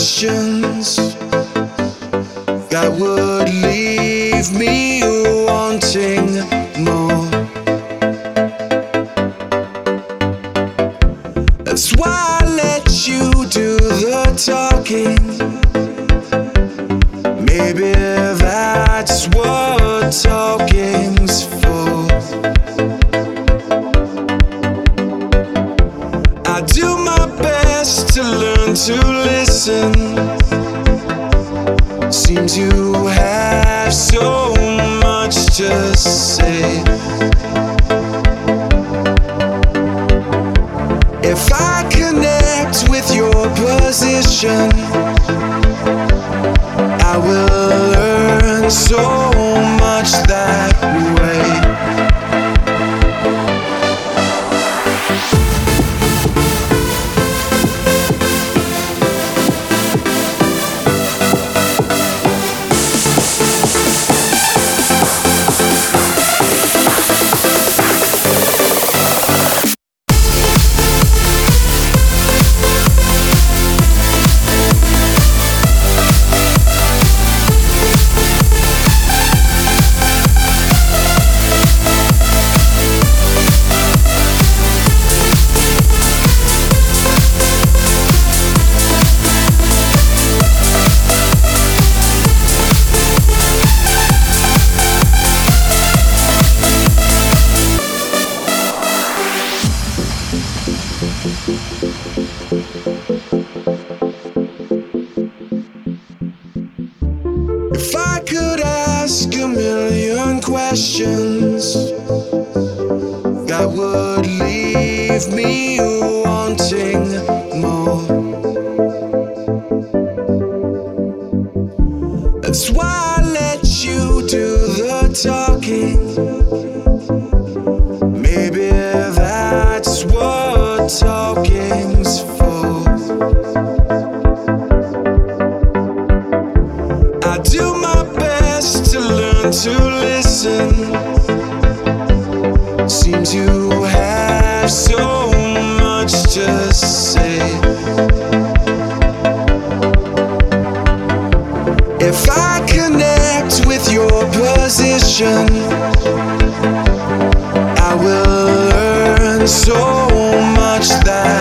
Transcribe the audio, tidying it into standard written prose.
questions that would leave me wanting more. That's why I let you do the talking. Maybe that's what talking's for. I do my best to learn to listen. Seems you have so much to say. If I connect with your position, I will learn so much that way. If I could ask a million questions that would leave me wanting more. That's why I let you do the talking. Maybe that's what talking's for. I do my best to learn to listen. Seems you have so much to say. If I connect with your position, I will learn so much that